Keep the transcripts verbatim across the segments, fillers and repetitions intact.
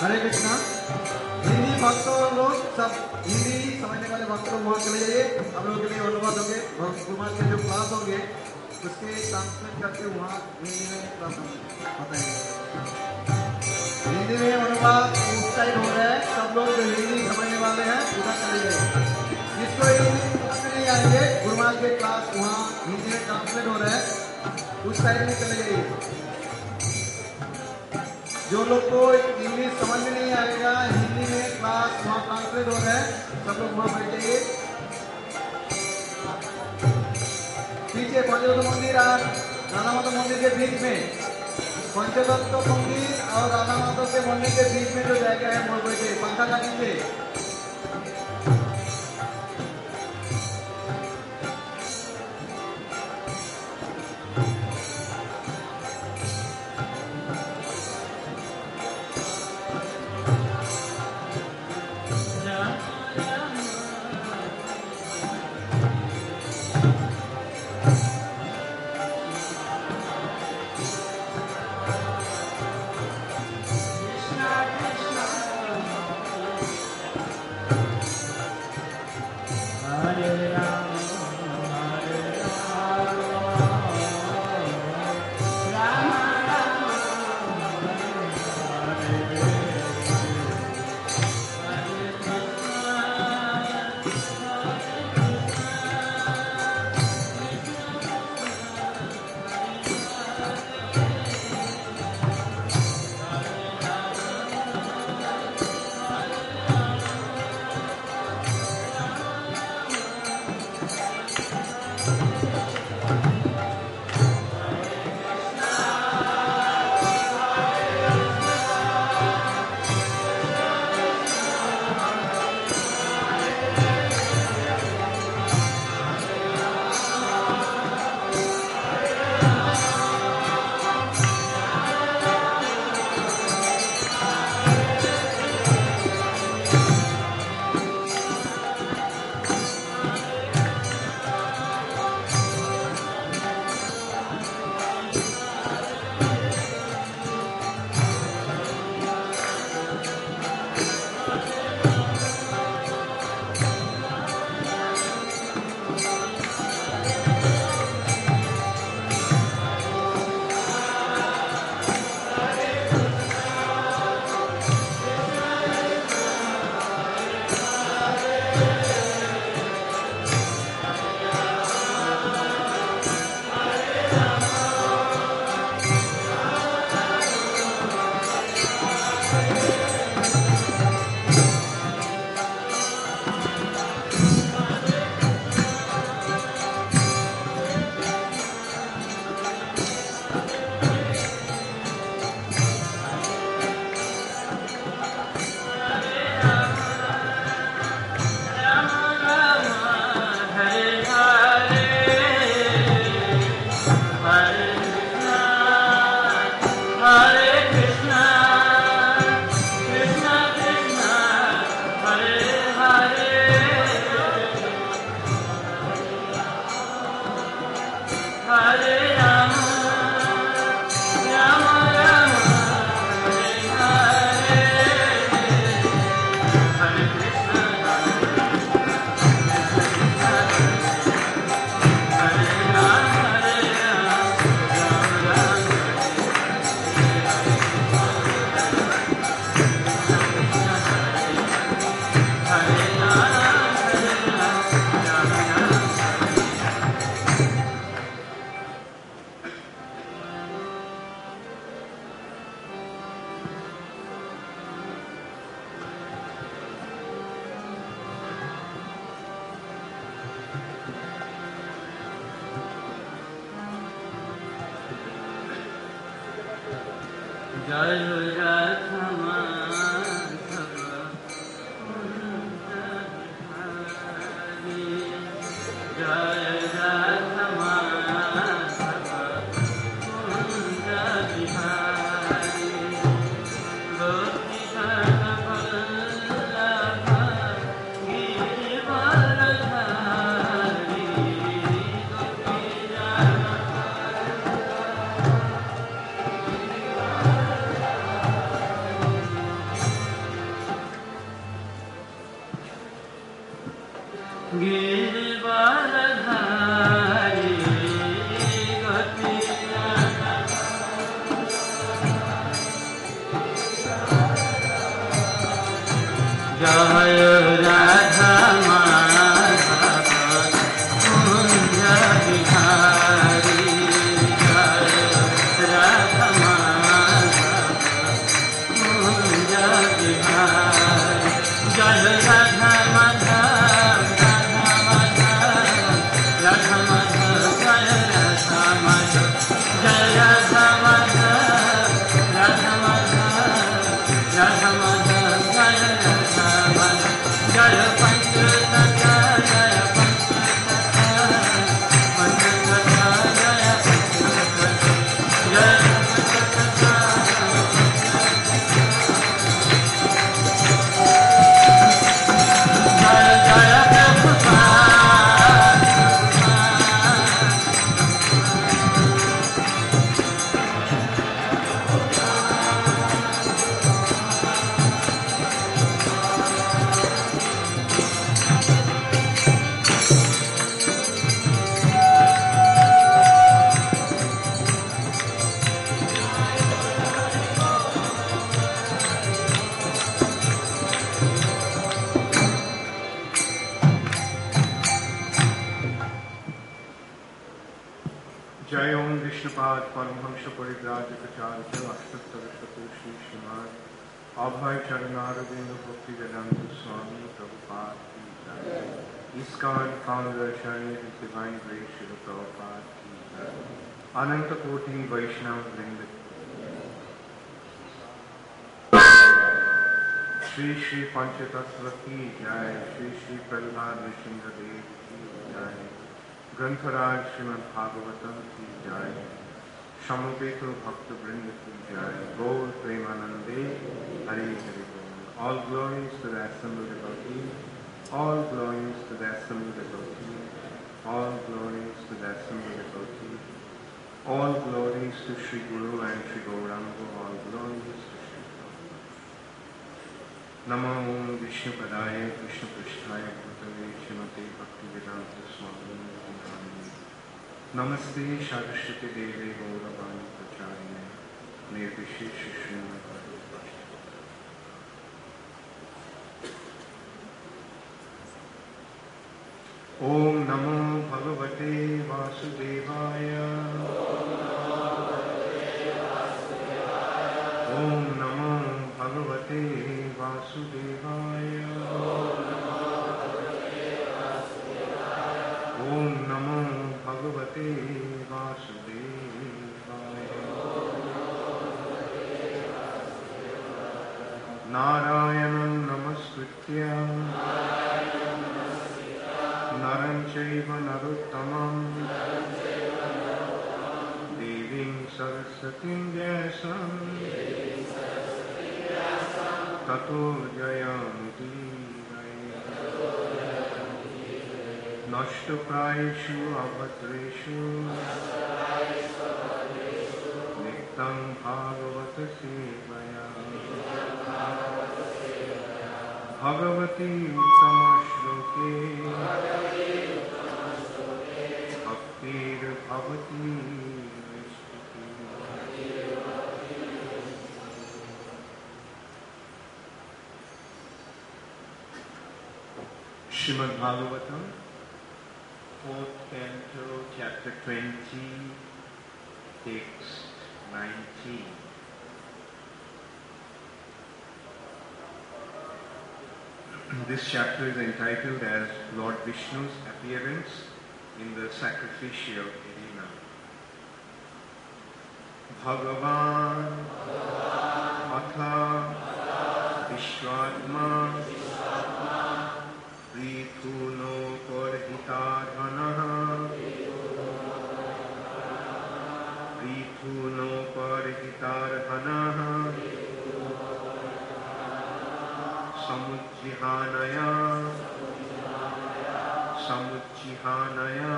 हरे कृष्णा। हिंदी भक्तों लोग सब हिंदी समझने वाले भक्त लोग वहाँ चले जाइए। हम लोगों के लिए अनुवाद होंगे, गुरुमात के जो क्लास होंगे उसके ट्रांसलेट करके वहाँ हिंदी में क्लास बताएंगे। हिंदी में अनुवाद उस साइड हो रहा है, सब लोग जो हिंदी समझने वाले हैं उधर चले जाइए। जिसको हिंदी समझ नहीं आएंगे गुरुमात के क्लास वहाँ हिंदी में ट्रांसलेट हो रहा है, उस साइड में चले जाइए। जो लोग को इंग्लिश समझ में नहीं आएगा हिंदी में क्लास वहाँ ट्रांसलेट हो रहा है, सब लोग वहाँ बैठ जाइए। पीछे पंचतत्व मंदिर और राधा माता मंदिर के बीच में, पंचतत्व मंदिर और राधा माता के मंदिर के बीच में जो जगह है वो बैठे पंखा का नीचे। जय राधा माधव कुंज बिहारी जय राधा माधव कुंज बिहारी जय राधा माधव राधा माधव राधा माधव जय राधा माधव जय राधा माधव राधा माधव राधा माधव जय राधा माधव जय पंचतत्व जय पंचतत्व पंचतत्व जय पंचतत्व जय पंचतत्व जय जय प्रभुपाद जय ओम विष्णुपाद परमहंस परिव्राजक चार्य अष्टोत्तर शतकोटि श्रीमान अभय चरणारविंद भक्ति वेदांत स्वामी प्रभुपाद की जय। ISKCON founder Shani His Divine Grace Srila Prabhupada की जय। अनंत कोटि वैष्णव वृंद श्री श्री पंचतत्व की जय। श्री श्री प्रहलाद नृसिंह देव की जय। ग्रंथराज श्रीमद् भागवतम की जय। समवेत भक्त वृंद की जय। गौर प्रेमानंदे हरि हरि बोल। All glories to the assembled devotees. All glories to the assembled devotees. All glories to the assembled devotees. All glories to Sri Guru and Sri Gauranga. All glories to Sri Guru. Namo Vishnu Padaya Krishna Prishtaya Bhutale Shrimate Bhaktivedanta Swami. Namaste Saraswati Devi Gauravani Pracharine Nirvishesh Srimad. Om Namo Bhagavate Vasudevaya. Om Namo Bhagavate Vasudevaya. Om Namo Bhagavate Vasudevaya. Narayanam Namaskritya Naram Chaiva Narottamam Devim Saraswatim Vyasam Tato Jayamudhi Nashtaprayeshu Abhatreshu Niktam Bhagavata Sevaya Bhagavati Uttama Shloke Bhaktir Bhavati Srimad Bhagavatam, fourth canto, chapter twenty, text nineteen. This chapter is entitled as Lord Vishnu's appearance in the sacrificial arena. Bhagavan Atha Vishwatma Prithuno Parhitarhanaha Prithuno Parhitarhanaha Samujjihanaya Samujjihanaya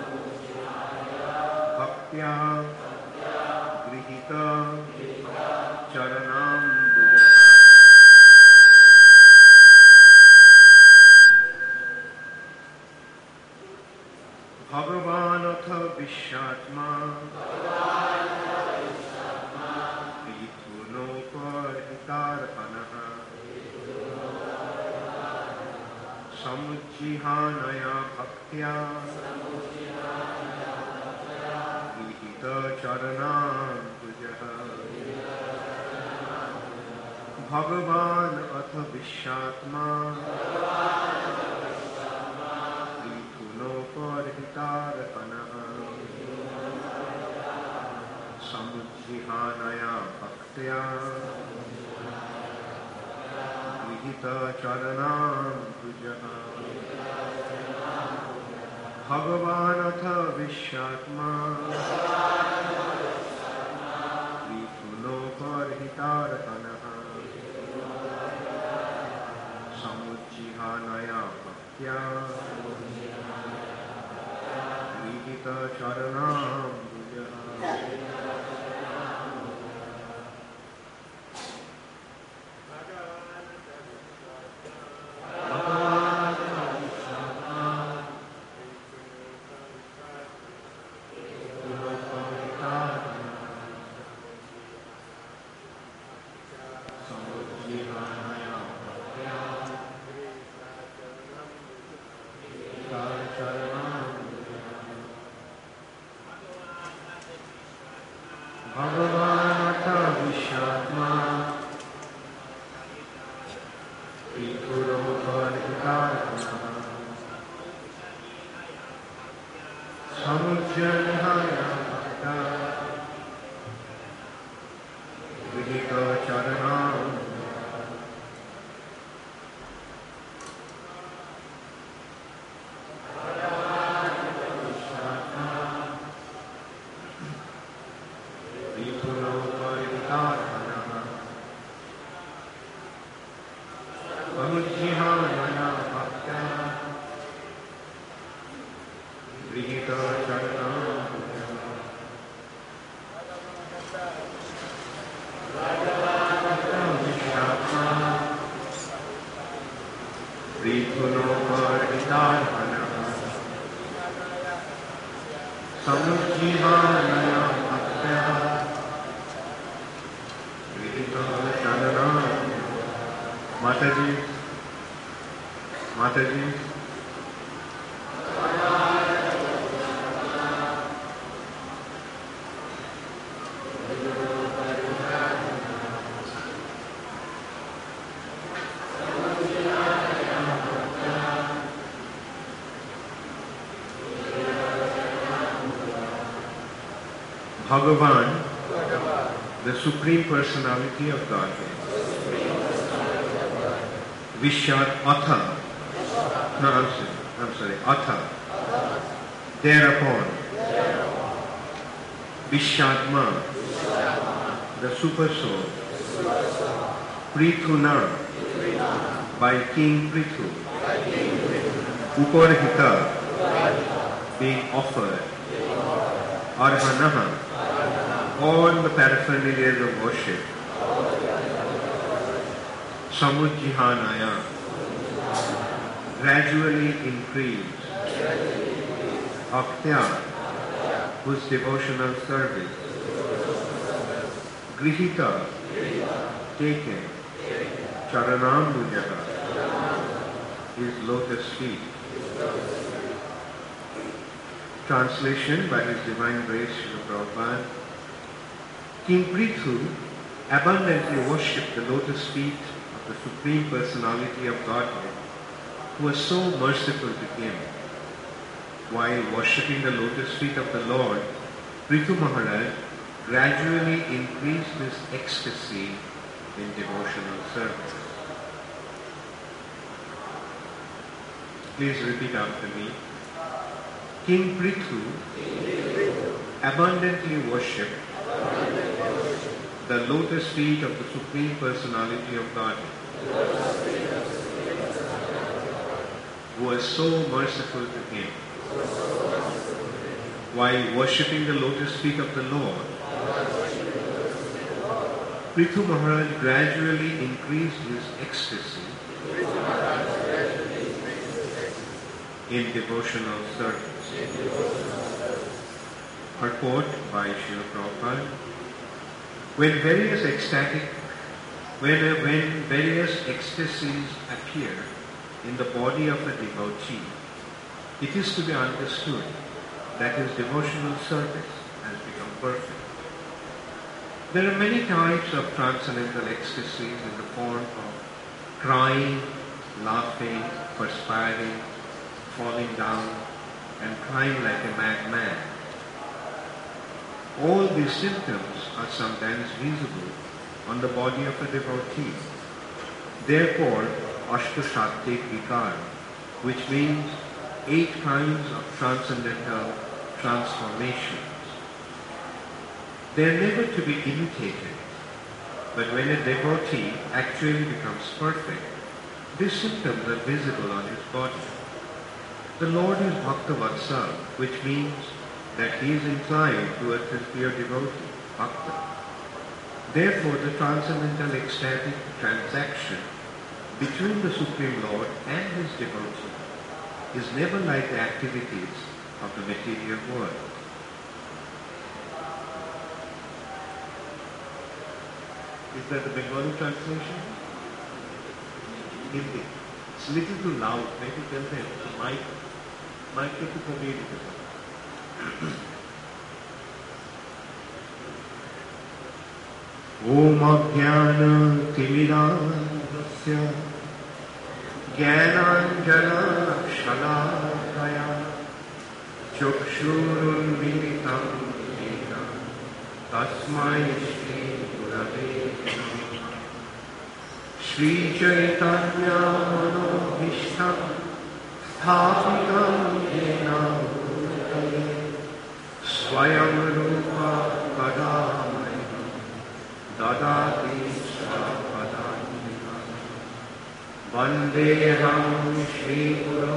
Bhaktya Grihita Charanam Buja. Bhagavan Atha Vishatma Prithuno Parhitarhanaha samujjihanaya bhaktya vihita charanam tujaha Bhagavan atha vishatma Vituno parhitar kanaha Samujjihanaya bhaktya Vihita charanam tujaha Bhagavan atha vishatma Vituno parhitar kanaha Samujjihanaya bhaktya Vihita charanam tujaha Mataji, Mataji. Bhagavan, the Supreme Personality of Godhead. Vishat Atha. No, I'm sorry. I'm sorry. Atha. Thereupon. Vishatma. The Super Soul. Prithuna. By King Prithu. Uparhita. Being offered. Arhanaha. All the paraphernalias of worship. Samujjihanaya, gradually increased. Bhaktya, whose devotional service. Grihita, taken. Charanam Nujaha, his lotus feet. Translation by His Divine Grace Srila Prabhupada. King Prithu abundantly worshipped the lotus feet of the Supreme Personality of Godhead, who was so merciful to him. While worshipping the lotus feet of the Lord, Prithu Maharaj gradually increased his ecstasy in devotional service. Please repeat after me. King Prithu abundantly worshipped the lotus feet of the Supreme Personality of Godhead, who was so merciful to him. While worshipping the lotus feet of the Lord, Prithu Maharaj gradually increased his ecstasy in devotional service. Purport by Srila Prabhupada. When various ecstatic, when, when various ecstasies appear, in the body of a devotee, it is to be understood that his devotional service has become perfect. There are many types of transcendental ecstasies in the form of crying, laughing, perspiring, falling down, and crying like a madman. All these symptoms are sometimes visible on the body of a devotee. Therefore, Ashtashatik Vikar, which means eight kinds of transcendental transformations. They are never to be imitated, but when a devotee actually becomes perfect, these symptoms are visible on his body. The Lord is Bhakta Vatsal, which means that he is inclined towards his pure devotee, Bhakta. Therefore, the transcendental ecstatic transaction between the Supreme Lord and his devotee is never like the activities of the material world. Is that the Bengali translation? Hindi. It's a little too loud. Maybe tell them the mic, mic to কমিয়ে দিতে পারে। ओम अज्ञान तिमिरान्धस्य ज्ञानाञ्जन शलाकया चक्षुरुन्मीलितं येन तस्मै श्री गुरवे नमः। श्रीचैतन्य मनोभीष्टं स्थापितं येन भूतले स्वयं रूप कदा ददाति स्वपदान्तिकम्। वन्देऽहं श्रीगुरो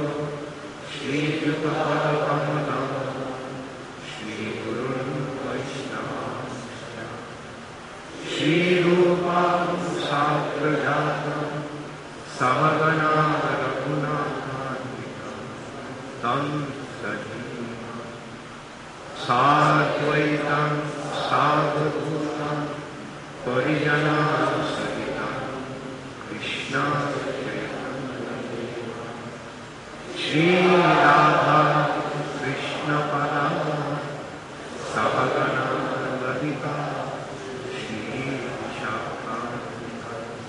श्रीयुतपदकमलं श्रीगुरुं वैष्णवांश्च श्रीरूपं साग्रजातं सहगना रघुनाथान्वितं तं सजीवं साद्वैतं सावधूतं परिजना सहिता कृष्ण श्री राधा कृष्ण परा सहगना ललिता श्री विशाखान्विता।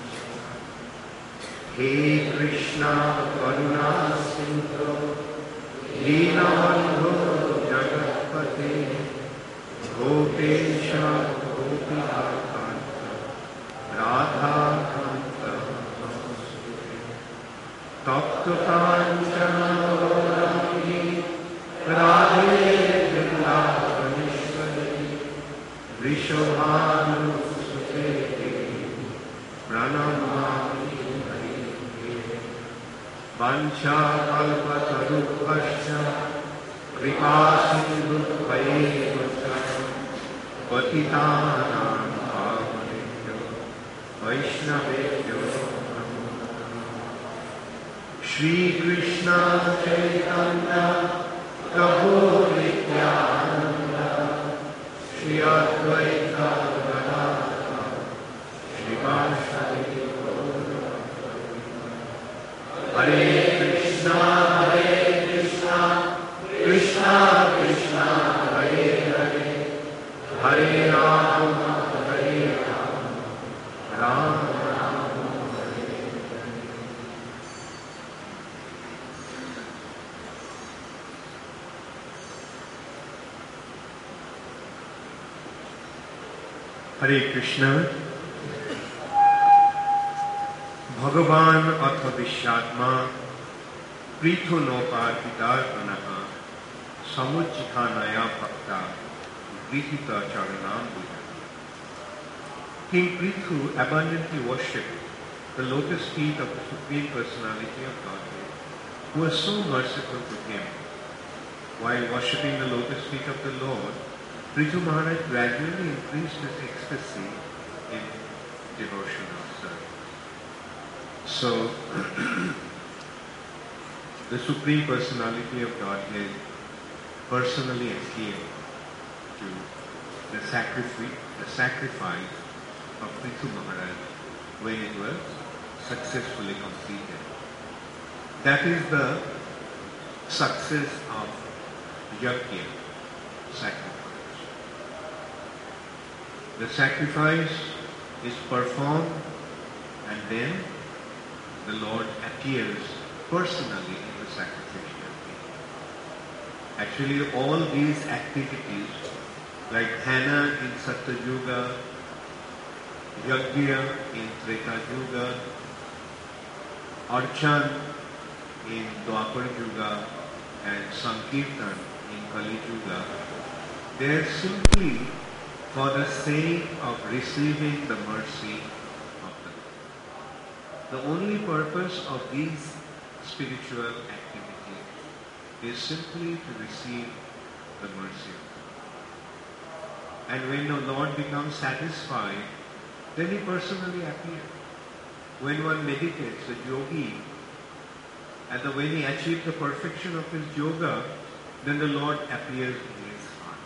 हे कृष्ण करुणा सिंधु दीनबंधु जगत्पते गोपेश गोपिका राधा कांत तप्त कांचन गौरांगी राधे वृंदावनेश्वरी वृषभानुसुते प्रणमामि हरिप्रिये। वाञ्छाकल्पतरुभ्यश्च कृपा सिन्धुभ्यैव च पतितानां वैष्णवेभ्यो नमो नमः। श्री कृष्ण चैतन्य प्रभु नित्यानंद श्री अद्वैत गदाधर श्रीवासादि हरे कृष्णा हरे कृष्णा कृष्णा कृष्णा हरे हरे हरे राम हरे राम राम राम हरे हरे। हरे कृष्ण। भगवान अथ विश्वात्मा पृथु नौपार्पितार्पणः समुज्जिहानया भक्ता विहित चरणाम्बुज। King Prithu abundantly worshipped the lotus feet of the Supreme Personality of Godhead, who was so merciful to him. While worshipping the lotus feet of the Lord, Prithu Maharaj gradually increased his ecstasy in devotional service. So, the Supreme Personality of Godhead personally appeared to the sacrifice, the sacrifice of Prithu Maharaj when it was successfully completed. That is the success of yajna, sacrifice. The sacrifice is performed and then the Lord appears personally in the sacrificial thing. Actually, all these activities, like Hana in Satya Yuga, Yajna in Treta Yuga, Archan in Dwapar Yuga, and Sankirtan in Kali Yuga, they are simply for the sake of receiving the mercy of the Lord. The only purpose of these spiritual activities is simply to receive the mercy of God. And when the Lord becomes satisfied, then He personally appears. When one meditates, the yogi, and the, when he achieves the perfection of his yoga, then the Lord appears in his heart.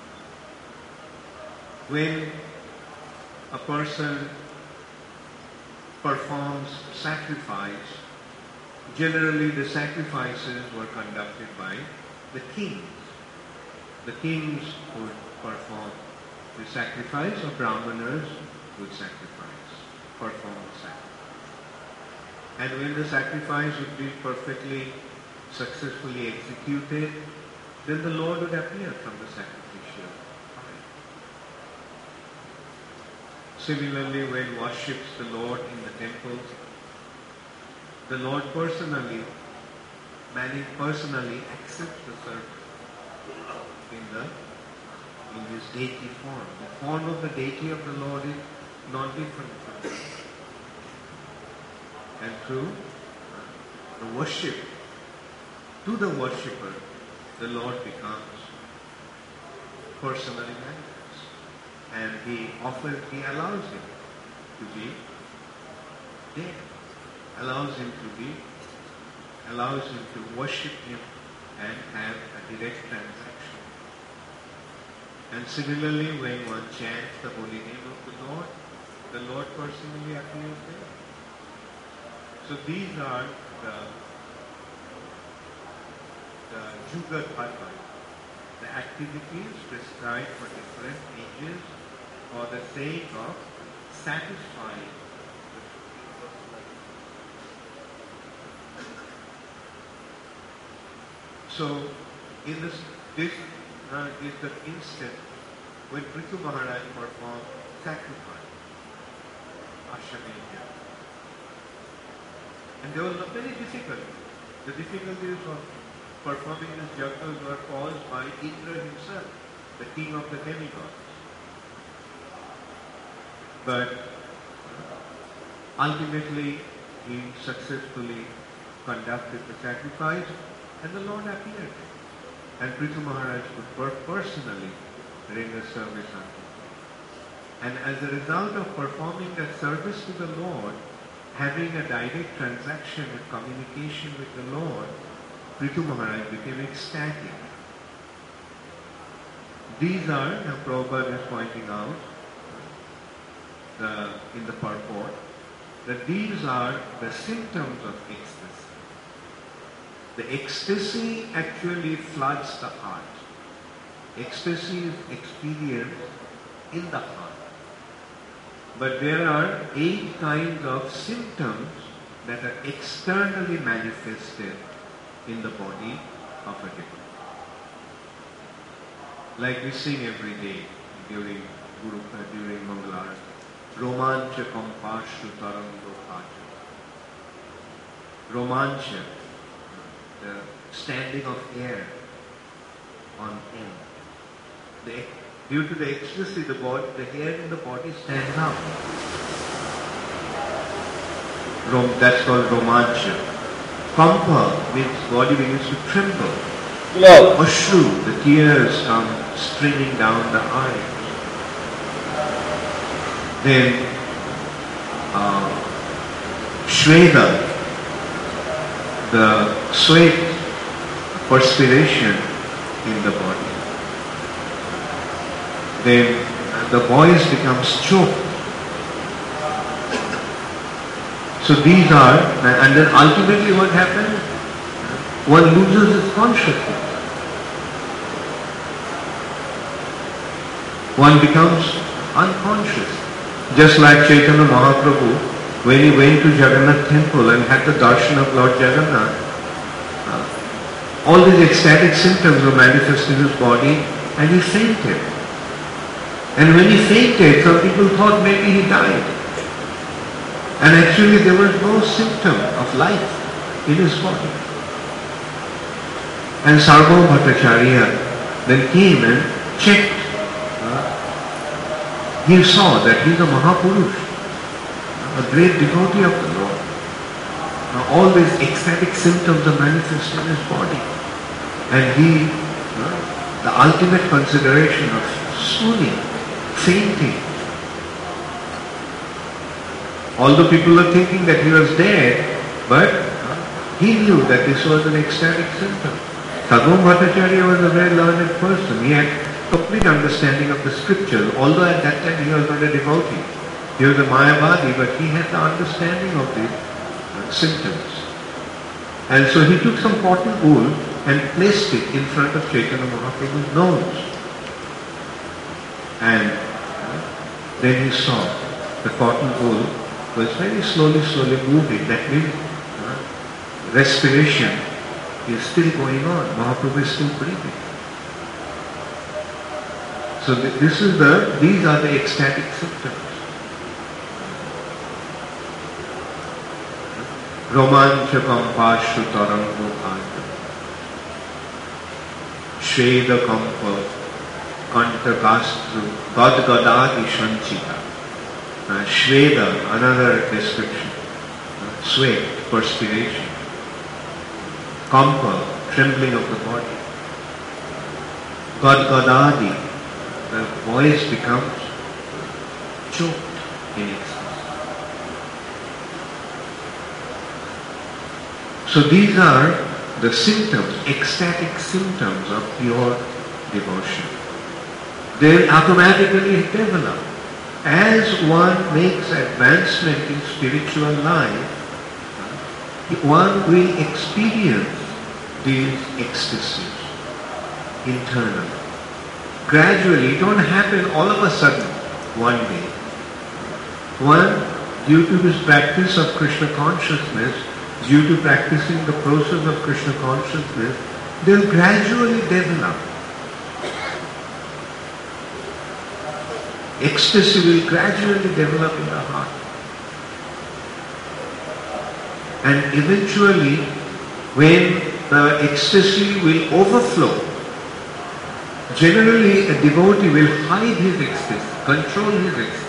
When a person performs sacrifice, generally the sacrifices were conducted by the kings. The kings would perform the sacrifice, or brahmanas would sacrifice, perform the sacrifice. And when the sacrifice would be perfectly, successfully executed, then the Lord would appear from the sacrificial fire. Similarly, when worships the Lord in the temples, the Lord personally, man personally accepts the service in the in his deity form. The form of the deity of the Lord is not different from that. And through the worship, to the worshipper, the Lord becomes personally manifest. And He offers, He allows him to be there, allows him to be, allows him to worship Him and have a direct transaction. And similarly, when one chants the holy name of the Lord, the Lord personally appears there. So these are the, the Yuga Dharma, the activities prescribed for different ages for the sake of satisfying the So in this, this uh, is the instant when Prithu Maharaj performed sacrifice, Ashwamedha. And there was not many difficulties. The difficulties of performing this yajna were caused by Indra himself, the king of the demigods. But ultimately he successfully conducted the sacrifice and the Lord appeared. And Prithu Maharaj could personally render service unto him. And as a result of performing that service to the Lord, having a direct transaction and communication with the Lord, Prithu Maharaj became ecstatic. These are, now Prabhupada is pointing out the, in the purport, that these are the symptoms of ecstasy. The ecstasy actually floods the heart. Ecstasy is experienced in the heart. But there are eight kinds of symptoms that are externally manifested in the body of a devotee. Like we sing every day during Guru, uh, during Mangalarati. Romancha Kampashu Tarando Pacha. Romancha, the standing of air on end. The, due to the ecstasy, the body, the hair in the body stands up. Rom, that's called romancha. Kampa means body begins to tremble. Hello. Ashru, the tears come streaming down the eyes. Then uh, Shveda, the sweat, perspiration in the body. Then the voice becomes choked. So these are, and then ultimately what happens? One loses his consciousness. One becomes unconscious. Just like Chaitanya Mahaprabhu, when he went to Jagannath temple and had the darshan of Lord Jagannath, uh, all these ecstatic symptoms were manifest in his body and he fainted. And when he fainted, some people thought maybe he died. And actually there was no symptom of life in his body. And Sarvabhauma Bhattacharya then came and checked. He saw that he is a Mahapurush, a great devotee of the Lord. Now, all these ecstatic symptoms are manifest in his body. And he, uh, the ultimate consideration of swooning, fainting. Although people were thinking that he was dead, but uh, he knew that this was an ecstatic symptom. Sarvabhauma Bhattacharya was a very learned person. He had complete understanding of the scriptures, although at that time he was not a devotee. He was a Mayavadi, but he had the understanding of the uh, symptoms. And so he took some cotton wool and placed it in front of Chaitanya Mahaprabhu's nose. And uh, then he saw the cotton wool was very slowly, slowly moving. That means uh, respiration is still going on. Mahaprabhu is still breathing. So this is the, these are the ecstatic symptoms. Romanchakam pashu tarango bhanta. Shveda kampa kantakastru gadgadadi shanchita. Uh, Shveda, another description. Uh, sweat, perspiration. Kampa, trembling of the body. Gadgadadi, the voice becomes choked in ecstasy. So these are the symptoms, ecstatic symptoms of pure devotion. They automatically develop. As one makes advancement in spiritual life, one will experience these ecstasies internally. Gradually, it don't happen all of a sudden, one day. One, due to his practice of Krishna consciousness, due to practicing the process of Krishna consciousness, they'll gradually develop. Ecstasy will gradually develop in the heart. And eventually, when the ecstasy will overflow, generally, a devotee will hide his ecstasy, control his ecstasy.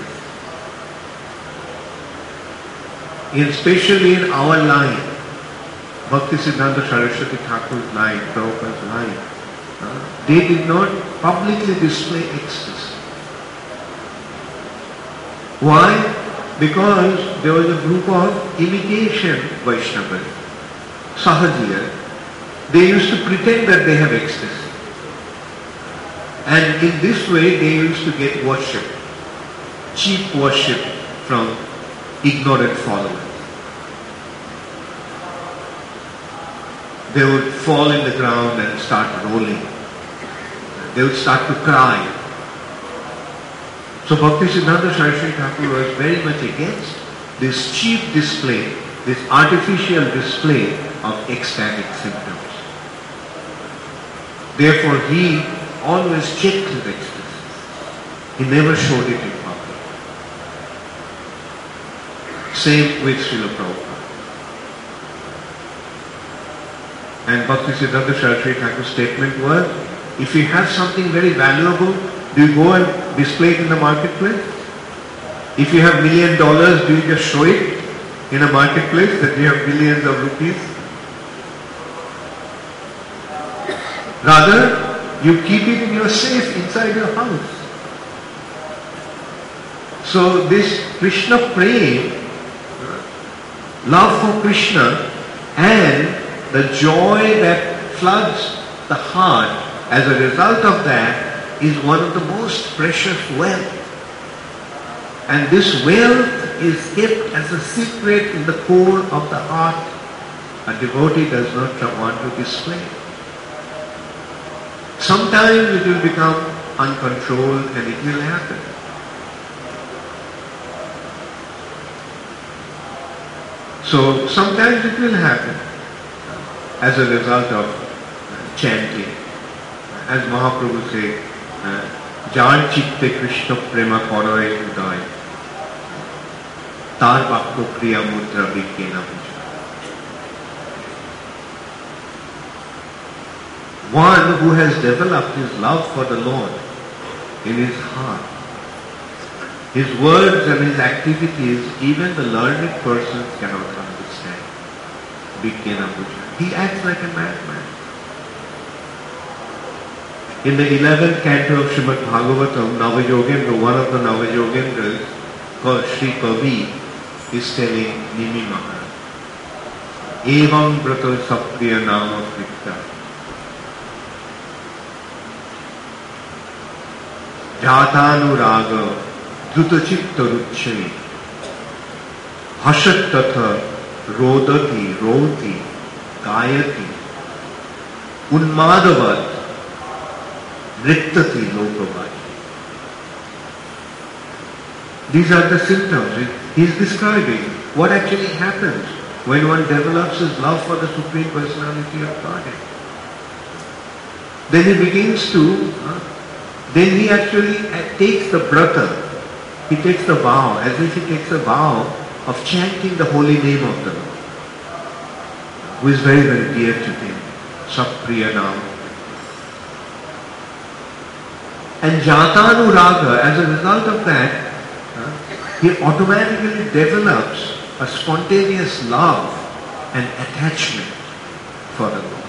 Especially in our line, Bhaktisiddhanta Saraswati Thakur's line, Prabhupada's line, uh, they did not publicly display ecstasy. Why? Because there was a group of imitation Vaishnavas, Sahajiya. They used to pretend that they have ecstasy. And in this way they used to get worship, cheap worship from ignorant followers. They would fall in the ground and start rolling. They would start to cry. So Bhaktisiddhanta Saraswati Thakur was very much against this cheap display, this artificial display of ecstatic symptoms. Therefore he always checked his ecstasy. He never showed it in public. Same with Srila Prabhupada. And Bhaktisiddhanta Saraswati Thakur's statement was, if you have something very valuable, do you go and display it in the marketplace? If you have million dollars, do you just show it in a marketplace that you have billions of rupees? Rather, you keep it in your safe inside your house. So this Krishna prema, love for Krishna, and the joy that floods the heart as a result of that is one of the most precious wealth. And this wealth is kept as a secret in the core of the heart. A devotee does not want to display. Sometimes it will become uncontrolled and it will happen. So sometimes it will happen as a result of chanting. As Mahaprabhu said, Jar chitte Krishna prema koroe uday, tar bhakto kriya mudra vikena puja. One who has developed his love for the Lord in his heart, his words and his activities, even the learned persons cannot understand. Vikena puja. He acts like a madman. In the eleventh canto of Srimad Bhagavatam, Navayogendra, one of the Navayogendras, called Sri Kavi, is telling Nimi Maharaj, Evam Brato Sapriya Nama Krita, Jatanuraga Drutachitta Ruchai, Hashat Tatha Rodati Roti Gayati, Unmadavat Nrittati Lokavaji. These are the symptoms. He is describing what actually happens when one develops his love for the Supreme Personality of Godhead. Then he begins to, uh, then he actually takes the brata, he takes the vow, as if he takes a vow of chanting the holy name of the Lord, who is very, very dear to him, Sapriya Nama. And Jatanuraga, as a result of that, uh, he automatically develops a spontaneous love and attachment for the Lord.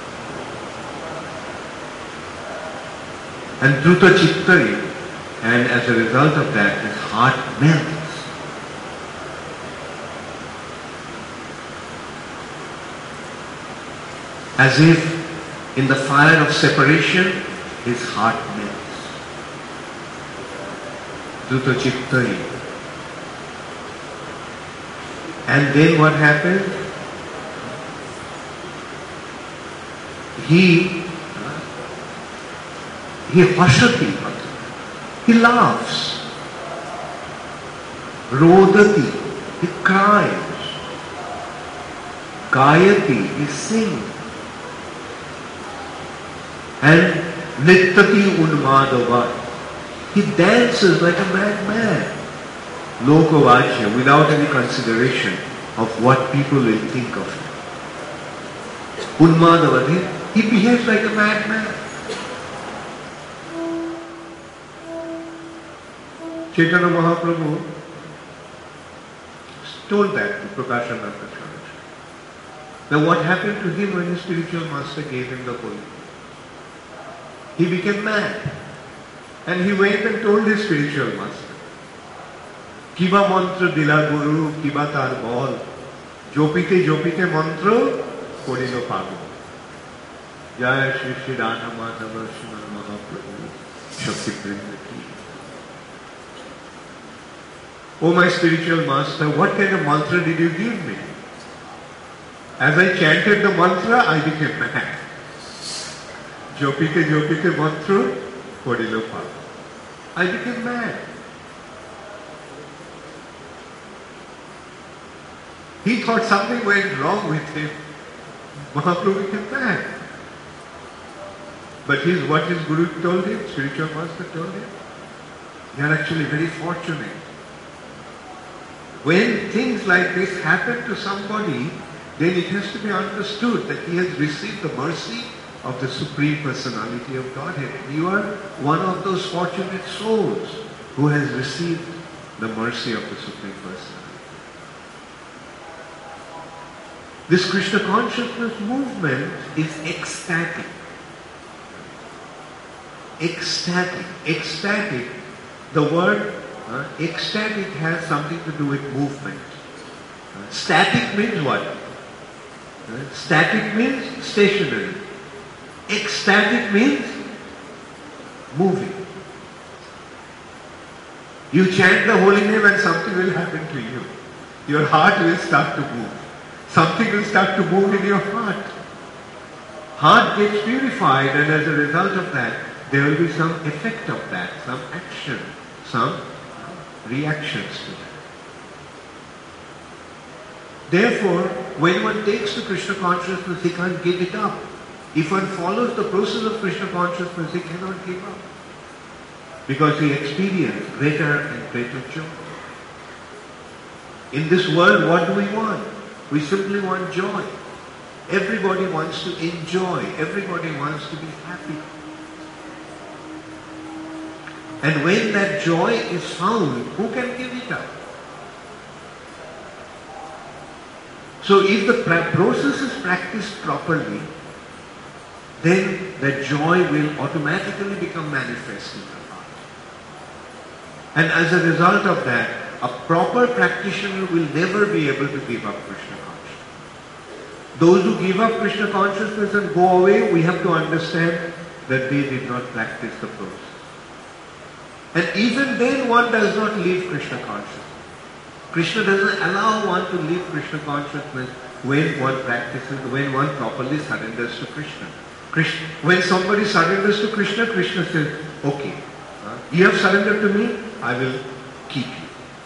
And Druta Chittari, and as a result of that, his heart melts. As if in the fire of separation, his heart melts. Druta Chittari. And then what happens? He, he hashati, he laughs. Rodati, he cries. Gayati, he sings. And Nittati Unmadava, he dances like a madman. Lokavachya, without any consideration of what people will think of him. Unmadava, he, he behaves like a madman. Chaitanya Mahaprabhu told that to Prakashananda Church. Now what happened to him when his spiritual master gave him the holy? He became mad. And he went and told his spiritual master, Kiba mantra dila guru, kiba tar bol, jopite jopite mantra, korilo pago. Jaya Shri Shri Radha Madhava Srimad Mahaprabhu, Shakti Prindaki. Oh my spiritual master, what kind of mantra did you give me? As I chanted the mantra, I became mad. Jopite jopite mantra, korilo pago. I became mad. He thought something went wrong with him. Mahaprabhu became mad. But his, what his Guru told him, spiritual master told him, you are actually very fortunate. When things like this happen to somebody, then it has to be understood that he has received the mercy of the Supreme Personality of Godhead. You are one of those fortunate souls who has received the mercy of the Supreme Personality. This Krishna consciousness movement is ecstatic. Ecstatic. Ecstatic. The word uh, ecstatic has something to do with movement. Uh, static means what? Uh, static means stationary. Ecstatic means moving. You chant the holy name and something will happen to you. Your heart will start to move. Something will start to move in your heart. Heart gets purified, and as a result of that, there will be some effect of that, some action, some reactions to that. Therefore, when one takes to Krishna consciousness, he can't give it up. If one follows the process of Krishna consciousness, he cannot give up. Because he experiences greater and greater joy. In this world, what do we want? We simply want joy. Everybody wants to enjoy. Everybody wants to be happy. And when that joy is found, who can give it up? So if the process is practiced properly, then the joy will automatically become manifest in the heart. And as a result of that, a proper practitioner will never be able to give up Krishna consciousness. Those who give up Krishna consciousness and go away, we have to understand that they did not practice the process. And even then one does not leave Krishna consciousness. Krishna doesn't allow one to leave Krishna consciousness when one practices, when one properly surrenders to Krishna. Krishna when somebody surrenders to Krishna, Krishna says, okay, uh, you have surrendered to me, I will keep you.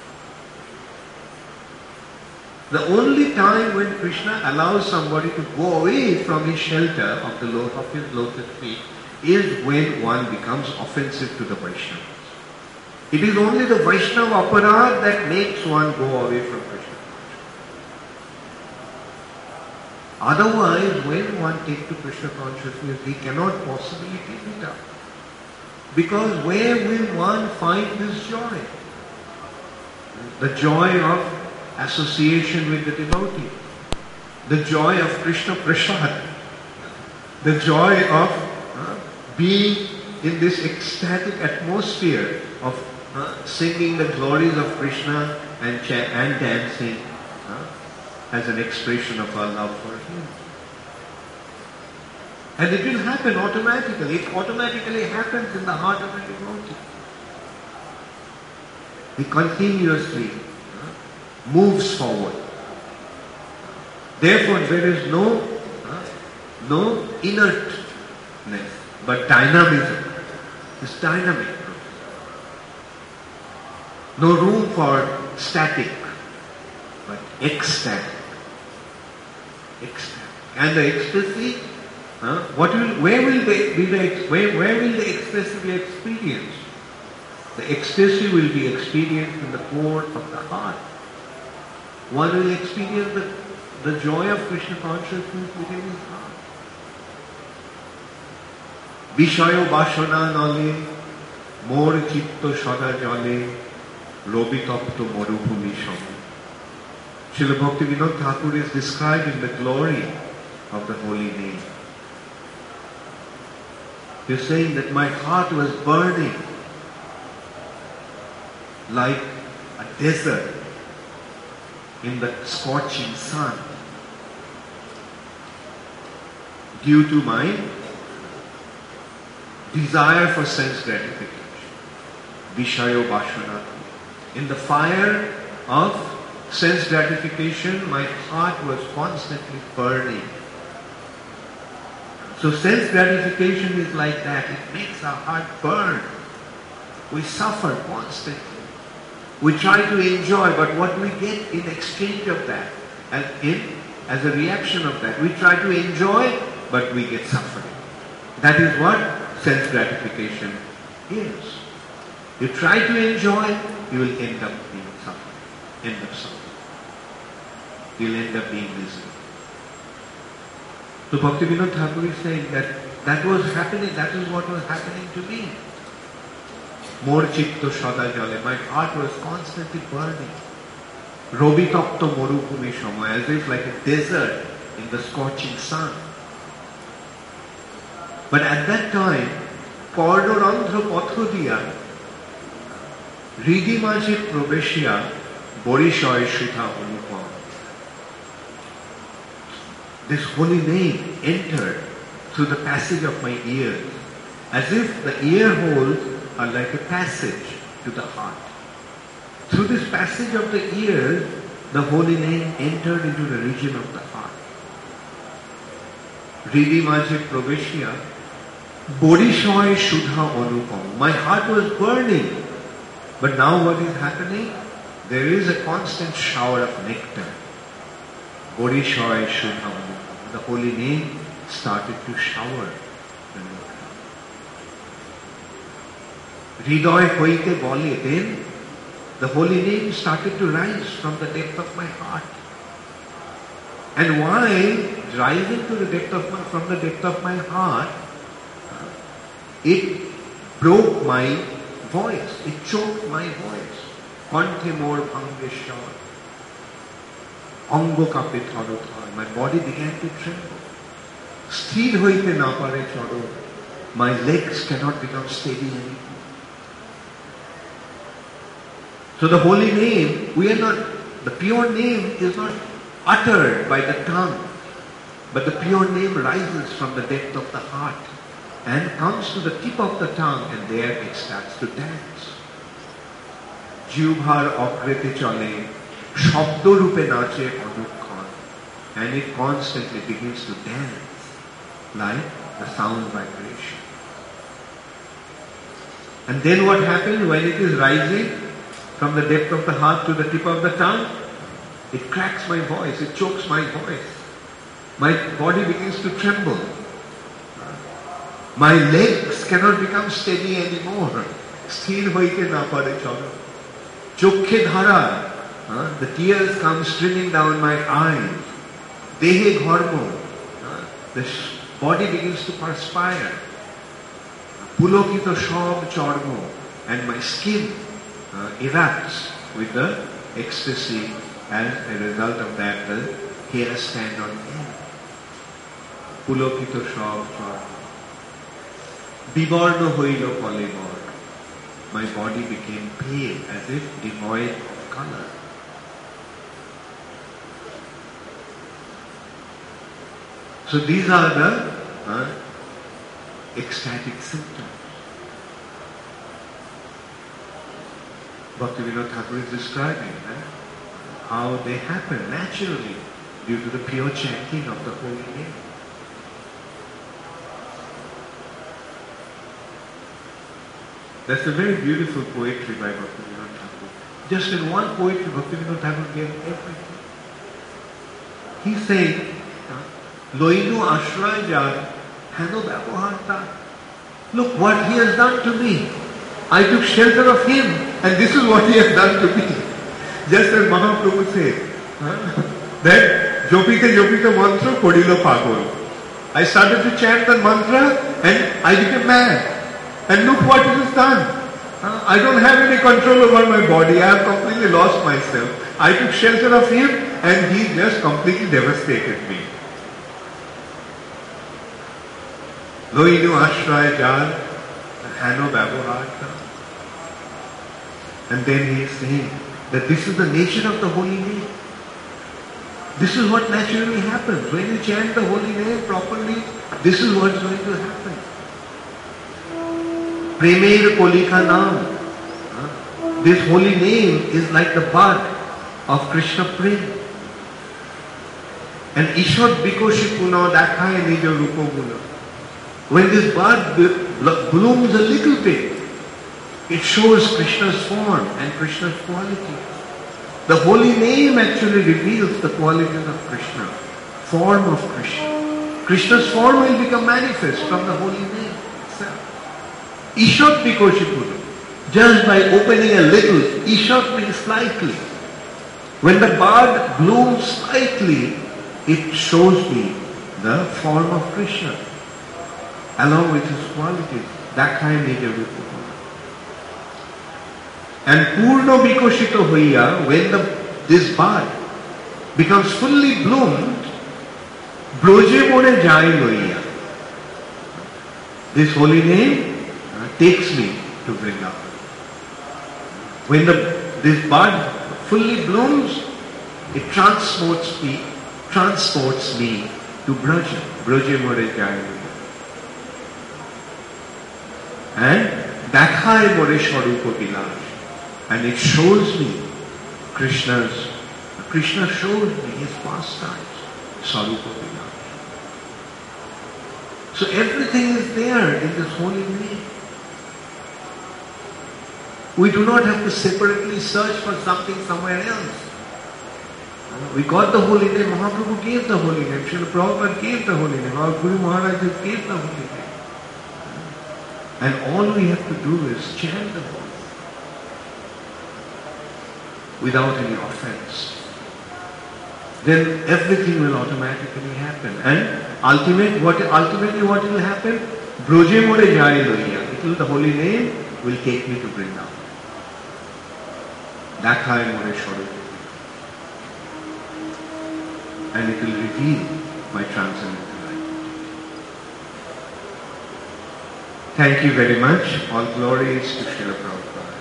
The only time when Krishna allows somebody to go away from his shelter of the lo- of his lotus feet is when one becomes offensive to the Vaishnavas. It is only the Vaishnava aparad that makes one go away from Krishna. Otherwise, when one takes to Krishna consciousness, he cannot possibly give it up. Because where will one find this joy? The joy of association with the devotee, the joy of Krishna Prasad, the joy of uh, being in this ecstatic atmosphere of uh, singing the glories of Krishna and, cha- and dancing uh, as an expression of our love for Him. And it will happen automatically. It automatically happens in the heart of a devotee. He continuously moves forward. Therefore, there is no uh, no inertness, but dynamism. It's dynamic. No room for static, but ecstatic. Ecstatic. And the ecstasy, uh, what will, where will they be the where, where will the ecstasy be experienced? The ecstasy will be experienced in the core of the heart. One will experience the, the joy of Krishna consciousness within his heart. Vishayo Bashana Nale, Mor Chitto Sada Jale, Robitopto Morubhumi Shama. Srila Bhaktivinoda Thakur is described in the glory of the holy name. He is saying that my heart was burning like a desert in the scorching sun due to my desire for sense gratification. Vishayo Bashana. In the fire of sense gratification, my heart was constantly burning. So sense gratification is like that. It makes our heart burn. We suffer constantly. We try to enjoy, but what we get in exchange of that, and in as a reaction of that, we try to enjoy, but we get suffering. That is what sense gratification is. You try to enjoy, you will end up being suffering, end up suffering. You will end up being miserable. So Bhaktivinoda Thakur is saying that that was happening, that is what was happening to me. Mor chitto sada jale, my heart was constantly burning. Robitopto morubhumi shama, as if like a desert in the scorching sun. But at that time, Kordorandhra Pathodiya, Ridi Majit Probeshia, Borishoy Shutha Anupam. This holy name entered through the passage of my ears, as if the ear holes are like a passage to the heart. through this passage of the ear, the holy name entered into the region of the heart. Ridi Maje Praveshya, Bodhishoy Shuddha Anupam. My heart was burning, but now what is happening? There is a constant shower of nectar. Bodhishoy Shuddha Anupam. The holy name started to shower the nectar. Hridoy Hoite Bole, then the holy name started to rise from the depth of my heart. And while rising to the depth of my, from the depth of my heart, it broke my voice. It choked my voice. Kanthe mor bhangeshwar. Ango kape tharo thar. My body began to tremble. Sthir hoite na pare choro. My legs cannot become steady anymore. So the holy name, we are not, the pure name is not uttered by the tongue, but the pure name rises from the depth of the heart and comes to the tip of the tongue, and there it starts to dance. Jubhar agrete chale, shabdo rupe nache anukhan, and it constantly begins to dance like the sound vibration. And then what happens when it is rising from the depth of the heart to the tip of the tongue? It cracks my voice, it chokes my voice. My body begins to tremble. My legs cannot become steady anymore. Sthir hoite na pare choro. Chokhe dhara. The tears come streaming down my eyes. Dehe ghormo. The body begins to perspire. Pulokito shob chormo. And my skin uh, erupts with the ecstasy. As a result of that, the hair stand on end. Pulokito shob chormo. Bivarno hoilo polymor. My body became pale, as if devoid of color. So these are the uh, ecstatic symptoms. Bhaktivinoda Thakur is describing eh, how they happen naturally due to the pure chanting of the holy name. That's a very beautiful poetry by Bhaktivinoda Thakur. Just in one poetry, Bhaktivinoda Thakur gave everything. He's saying, Loinu ashray jar, hano byaboharta. Look what he has done to me. I took shelter of him, and this is what he has done to me. Just as Mahaprabhu said, huh? that Jopite Jopite mantra kodilo pagol. I started to chant the mantra and I became mad. And look what it has done. Uh, I don't have any control over my body. I have completely lost myself. I took shelter of him and he just completely devastated me. Loinu ashray jar, hano byaboharta. And then he is saying that this is the nature of the holy name. This is what naturally happens. When you chant the holy name properly, this is what is going to happen. Premer Kolika Naam. This holy name is like the bud of Krishna Prem. And Ishod Bikoshi Puno Dakhaye Nijo Rupo Guna. When this bud blooms a little bit, it shows Krishna's form and Krishna's quality. The holy name actually reveals the qualities of Krishna, form of Krishna. Krishna's form will become manifest from the holy name itself. Ishot Bikoshipuru. Just by opening a little, Ishot means slightly. When the bud blooms slightly, it shows me the form of Krishna, along with his qualities. Dakhaye Nija Rupa. And Purno Bikoshito Hoiya, when the, this bud becomes fully bloomed, Broje More Jai Loiya. This holy name uh, takes me to Vrindavan. When the, this bud fully blooms, it transports me, transports me to Braja. Broje More Jai Loiya. And Dakhaye More Swarupa Bilash. And it shows me Krishna's, Krishna showed me his pastimes, Sarupa Vilas. So everything is there in this holy name. We do not have to separately search for something somewhere else. We got the holy name, Mahaprabhu gave the holy name, Srila Prabhupada gave the holy name, our Guru Maharaj gave the holy name. And all we have to do is chant the holy name without any offense. Then everything will automatically happen. And ultimate, what, ultimately what will happen? Broje more jari loiya. It will, the holy name will take me to Vrindavan. Dakhai more shoro. And it will reveal my transcendental life. Thank you very much. All glory is to Srila Prabhupada.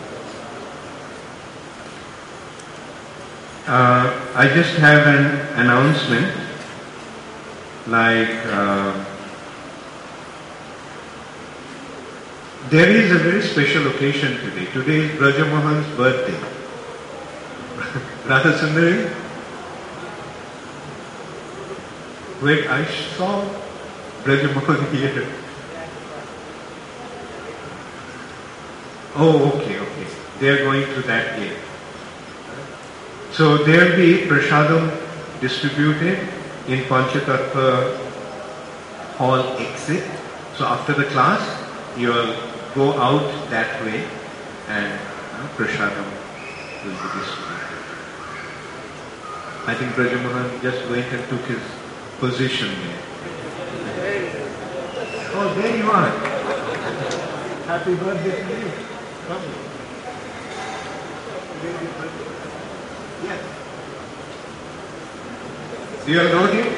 Uh, I just have an announcement, like uh, there is a very special occasion today. Today is Braja Mohan's birthday. Radha Sundari? Wait, I saw Braja Mohan here. Oh, okay, okay. They are going to that gate. So there will be prasadam distributed in Panchatattva hall exit. So after the class, you will go out that way and uh, prasadam will be distributed. I think Braja Mohan just went and took his position there. Oh, there you are. Happy birthday to you. Come. Yes. Do you all know him?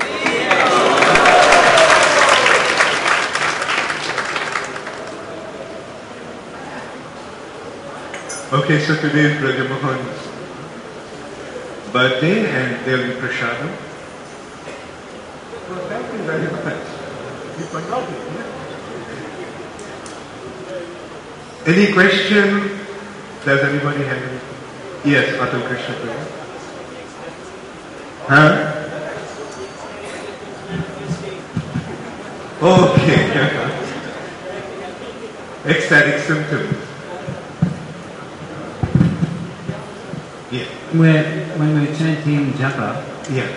Okay, so today is Braja Mohan's birthday and there will be prasadam. Well, thank you very much. You forgot it, yeah? Any question? Does anybody have anything? Yes, Atul Krishna. Huh? Okay. Ecstatic symptoms. Yeah. Where, when we're chanting japa, Yeah.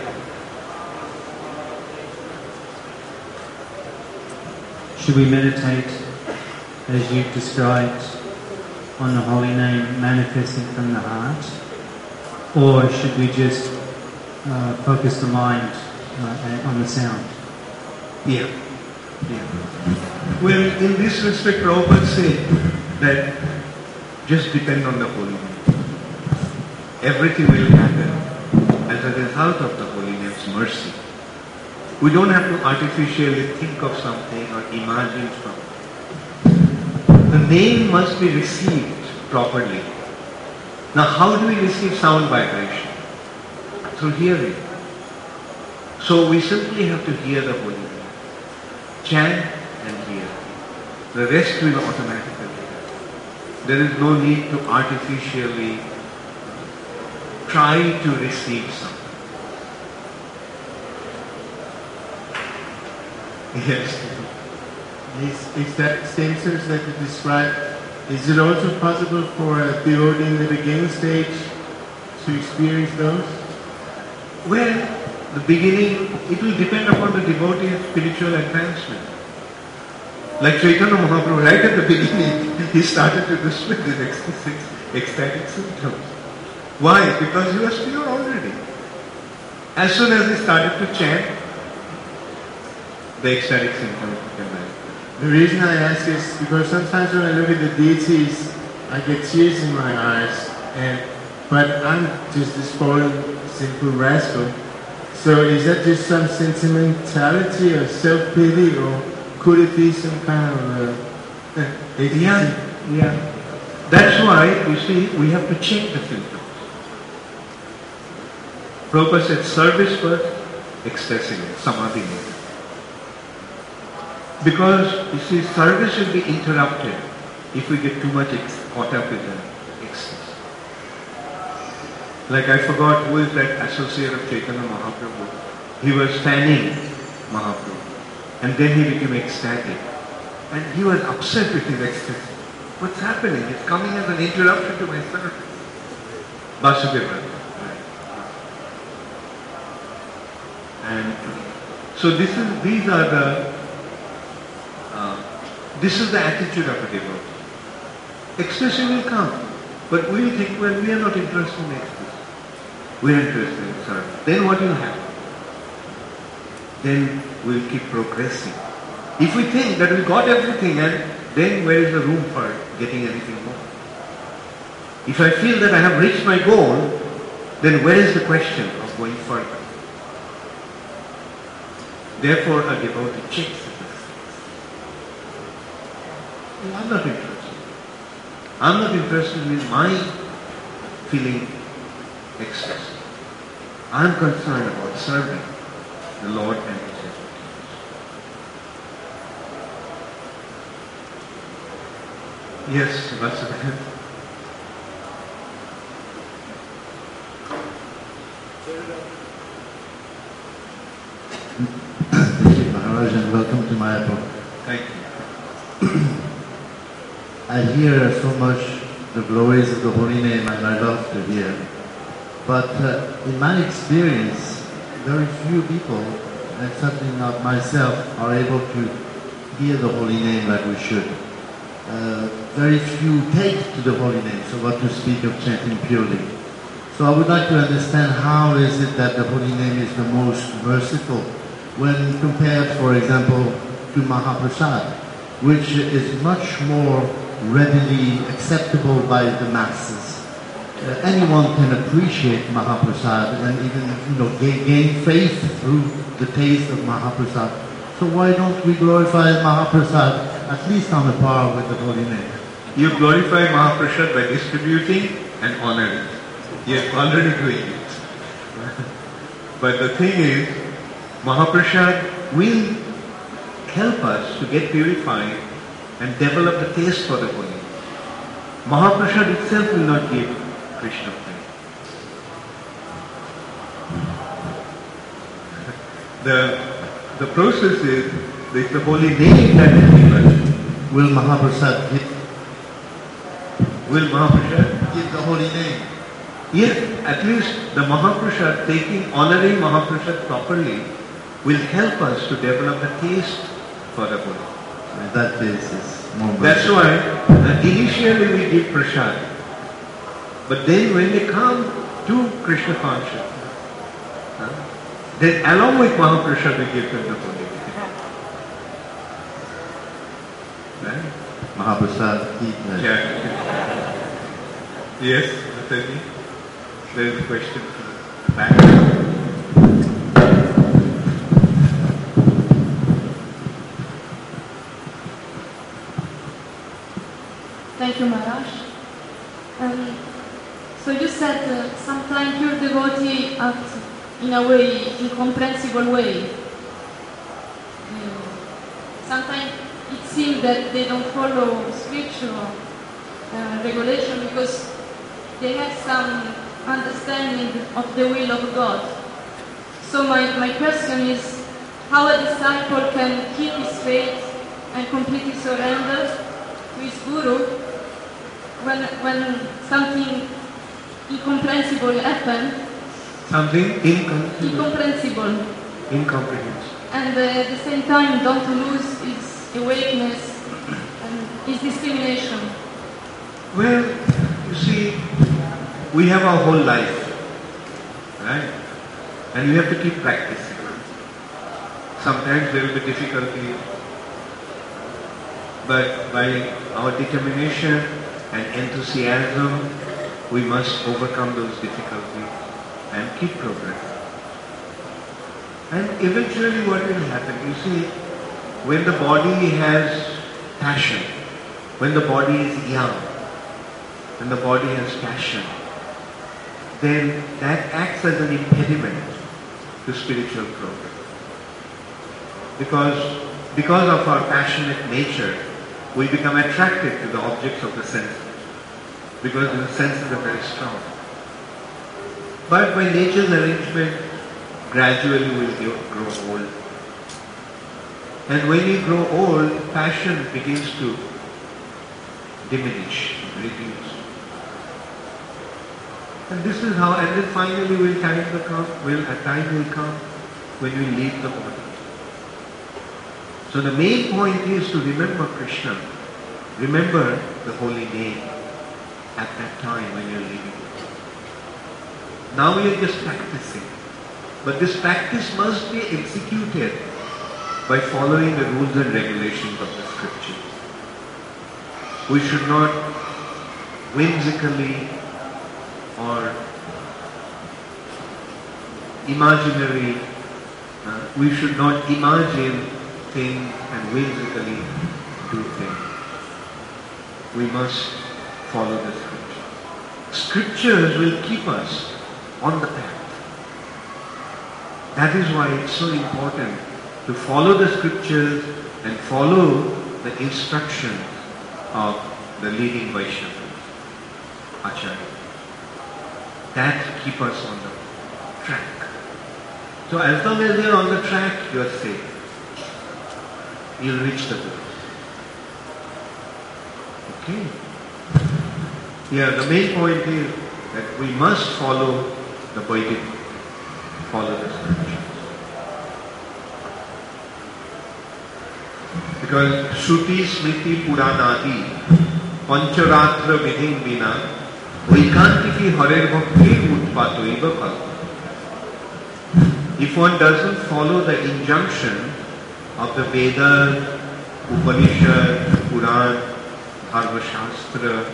should we meditate as you've described on the holy name manifesting from the heart, or should we just uh, focus the mind uh, on the sound? Yeah. Yeah. Well, in this respect, Prabhupada said that just depend on the holy name. Everything will happen as a result of the holy name's mercy. We don't have to artificially think of something or imagine something. The name must be received properly. Now, how do we receive sound vibration? Through hearing. So we simply have to hear the holy name. Chant and hear. The rest will automatically happen. There is no need to artificially try to receive something. Yes. These exact senses that you described, is it also possible for a devotee in the beginning stage to experience those? Well, the beginning, it will depend upon the devotee's spiritual advancement. Like Chaitanya Mahaprabhu, right at the beginning, he started to display these ecstatic, ecstatic symptoms. Why? Because he was pure already. As soon as he started to chant, the ecstatic symptoms became manifest. The reason I ask is because sometimes when I look at the deities, I get tears in my eyes, and but I'm just this fallen, simple rascal. So is that just some sentimentality or self-pity, or could it be some kind of uh, Yeah, yeah. That's why, you see, we have to check the symptoms. Prabhupada said service first, ecstasy, samadhi later. Because, you see, service will be interrupted if we get too much ex- caught up with the ecstasy. Like I forgot who is that associate of Chaitanya Mahaprabhu. He was fanning Mahaprabhu. And then he became ecstatic. And he was upset with his ecstasy. What's happening? It's coming as an interruption to my service. Vasudeva. Right. And so this is, these are the, uh, this is the attitude of a devotee. Ecstasy will come, but we will think, well, we are not interested in ecstasy. We are interested in service. Then what will happen? Then we will keep progressing. If we think that we got everything, and then where is the room for getting anything more? If I feel that I have reached my goal, then where is the question of going further? Therefore, a devotee checks this. I'm not interested. I'm not interested in my feeling ecstasy. I'm concerned about serving the Lord and His devotees. Yes, Vasudeva. Thank you, Maharaj, and welcome to Mayapur. Thank you. I hear so much the glories of the holy name, and I love to hear. But uh, in my experience, very few people, and certainly not myself, are able to hear the holy name like we should. Uh, very few take to the holy name, so what to speak of chanting purely. So I would like to understand how is it that the holy name is the most merciful when compared, for example, to Mahaprasad, which is much more readily acceptable by the masses. Uh, anyone can appreciate Mahaprasad and even, you know, gain, gain faith through the taste of Mahaprasad. So why don't we glorify Mahaprasad at least on a par with the holy name? You glorify Mahaprasad by distributing and honoring. You're already doing it. But the thing is, Mahaprasad will help us to get purified and develop the taste for the holy. Mahaprasad itself will not give Krishna prema. The, the process is, it's the holy name that is given. Will Mahaprasad give, Will Mahaprasad? give the holy name? Yes, at least the Mahaprasad, taking, honoring Mahaprasad properly, will help us to develop the taste for the holy. In that case, it's more That's merciful. why uh, initially we give prasad, but then when they come to Krishna consciousness, huh, then along with Mahaprasad we give them the holy. Right? Mahaprasad, keep that. Yeah. Yes, Nathalie? There is a question from the back. Thank you, Maharaj. Um, so you said uh, sometimes pure devotee act in a way, incomprehensible way. Um, sometimes it seems that they don't follow scriptural uh, regulation because they have some understanding of the will of God. So my, my question is, how a disciple can keep his faith and completely surrender to his guru when when something incomprehensible happens, Something incomprehensible. incomprehensible, Incomprehensible. and uh, at the same time don't lose his awakeness and his discrimination. Well, you see, we have our whole life, right? And we have to keep practicing. Sometimes there will be difficulty, but by our determination and enthusiasm, we must overcome those difficulties and keep progressing. And eventually what will happen, you see, when the body has passion, when the body is young, when the body has passion, then that acts as an impediment to spiritual progress. Because, because of our passionate nature, we become attracted to the objects of the senses, because the senses are very strong. But by nature's arrangement, gradually we'll get- grow old. And when you grow old, passion begins to diminish, reduce. And this is how, and then finally will time will come, will a time will come when we leave the body. So the main point is to remember Krishna. Remember the holy name at that time when you're leaving the body. Now we are just practicing. But this practice must be executed by following the rules and regulations of the scriptures. We should not whimsically or imaginary, uh, we should not imagine things and whimsically do things. We must follow the scriptures. Scriptures will keep us on the path. That is why it's so important to follow the scriptures and follow the instructions of the leading Vaishnavas, Acharya. That keep us on the track. So as long as you're on the track, you are safe. You'll reach the goal. Okay. Yeah, the main point is that we must follow the Vedic, follow the scriptures. Because Shruti, Smriti, Puranadi, Pancharatra Vidhin Vina, Vaikantiki Harer Bhakti Utpatoiva Kalpa. If one doesn't follow the injunction of the Vedas, Upanishad, Puran, Dharma Shastra,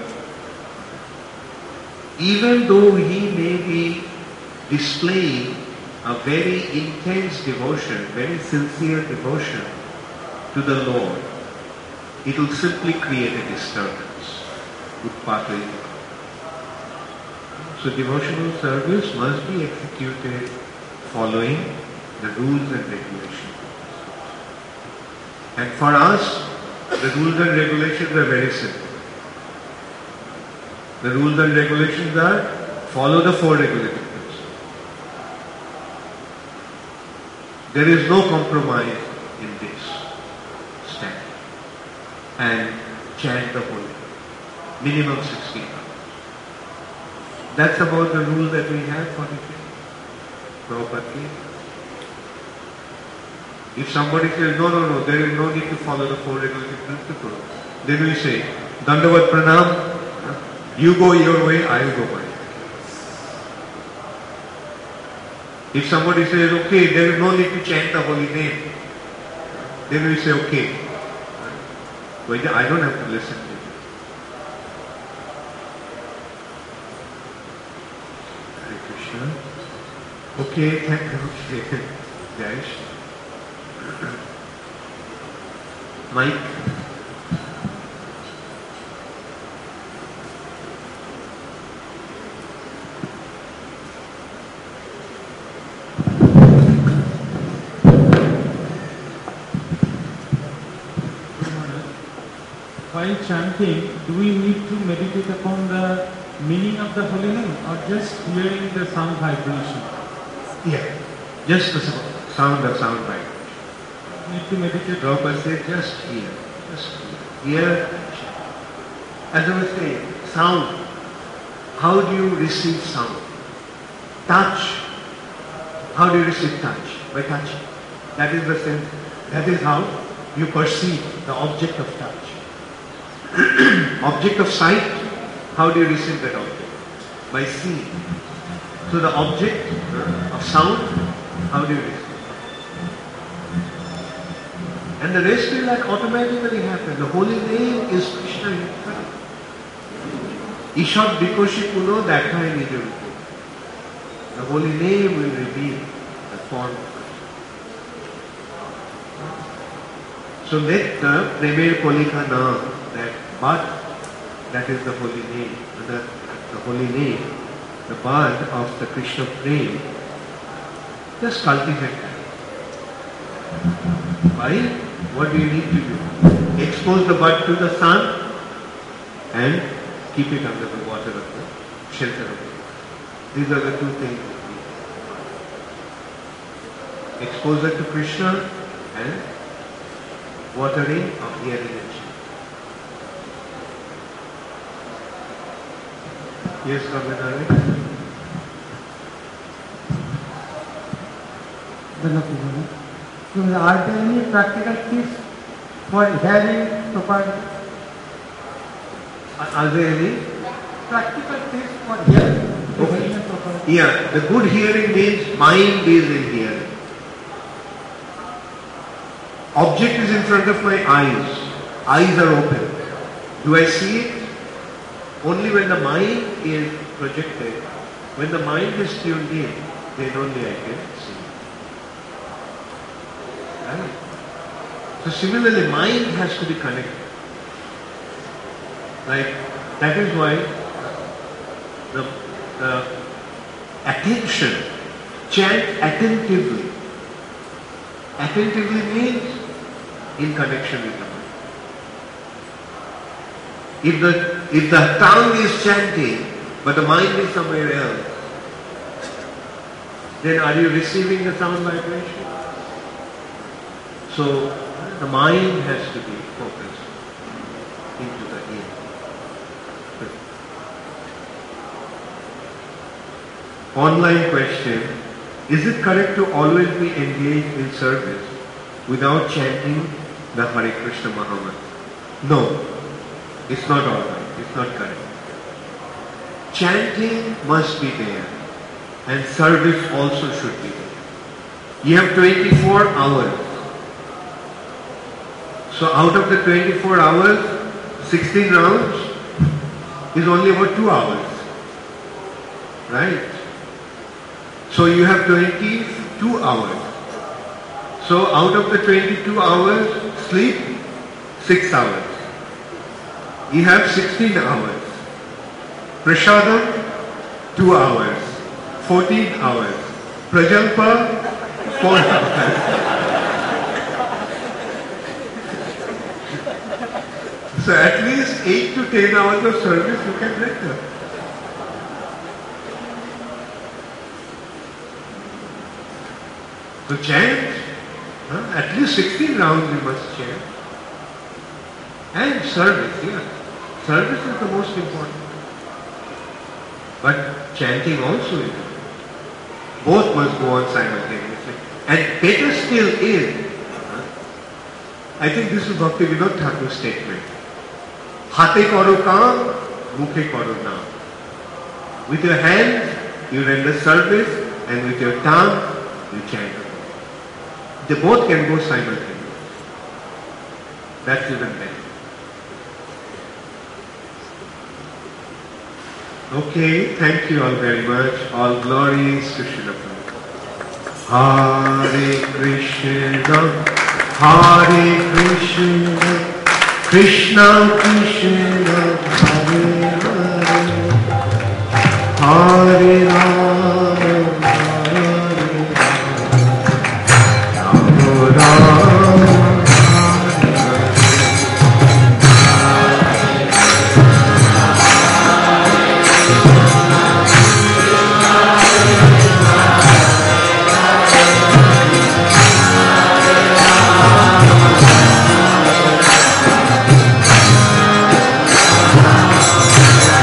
even though he may be displaying a very intense devotion, very sincere devotion to the Lord, it will simply create a disturbance. Utpatoiva. So devotional service must be executed following the rules and regulations. And for us, the rules and regulations are very simple. The rules and regulations are follow the four regulated principles. There is no compromise in this. Stand and chant the holy name. Minimum sixteen hours. That's about the rule that we have for the day. Prabhupada. If somebody says, no, no, no, there is no need to follow the four regulated principles, then we say, Dandavat Pranam, you go your way, I will go my way. If somebody says, okay, there is no need to chant the holy name, then we say, okay, but I don't have to listen to you. Hare Krishna. Okay, thank you. Jai Shri. Mike. While chanting, do we need to meditate upon the meaning of the holy name or just hearing the sound vibration? Yeah, just the sound of sound vibration. Need to meditate. Prabhupada said, just hear, just hear. Hear. As I was saying, sound. How do you receive sound? Touch. How do you receive touch? By touching. That is the sense. That is how you perceive the object of touch. Object of sight, how do you receive that object? By seeing. So the object of sound, how do you receive? And the rest will like automatically happen. The holy name is Krishna himself. Ishab Bikoshi Puno Dakhai Nijarupo. The holy name will reveal the form of Krishna. So let the Premer Kolika Naam, that bud, that is the holy name, the, the holy name, the bud of the Krishna Prem, just cultivate that. Why? What do you need to do? Expose the bud to the sun and keep it under the water of the shelter of the water. These are the two things. Exposure to Krishna and watering of the energy. Yes, Ramanari? So are there any practical tips for hearing properly? Are there any? Practical tips for hearing. Okay. Yeah, the good hearing means mind is in hearing. Object is in front of my eyes. Eyes are open. Do I see it? Only when the mind is projected, when the mind is tuned in, then only I can see it. Right? So similarly, mind has to be connected. Like, that is why the, the attention, chant attentively. Attentively means in connection with the mind. If the, if the tongue is chanting, but the mind is somewhere else, then are you receiving the sound vibration? So, the mind has to be focused into the ear. Online question: is it correct to always be engaged in service without chanting the Hare Krishna Mahamantra? No, it's not alright, it's not correct. Chanting must be there and service also should be there. You have twenty-four hours. So out of the twenty-four hours, sixteen rounds is only about two hours. Right? So you have twenty-two hours. So out of the twenty-two hours, sleep six hours. You have sixteen hours. Prasadam, two hours. fourteen hours. Prajalpa, four hours. So at least eight to ten hours of service you can render. So chant, huh? At least sixteen rounds you must chant. And service, yeah. Service is the most important. But chanting also is important. Both must go on simultaneously. And better still is, huh? I think this is Bhakti Vinod Thakur's statement. Hate karo kaam, mukhe karo naam. With your hands, you render service, and with your tongue, you chant. They both can go simultaneously. That's even better. Okay, thank you all very much. All glories to Srila Prabhupada. Hare Krishna, Hare Krishna, Krishna Krishna, Hare Hare, Hare Rama, Hare Rama, Rama Rama.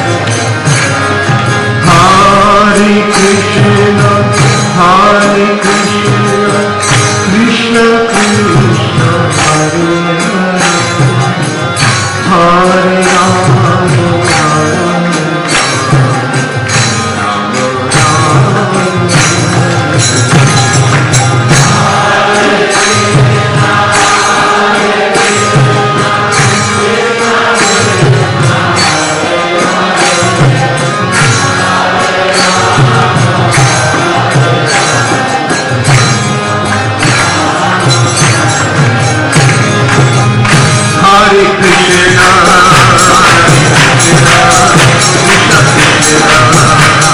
Hare Krishna, Hare Krishna.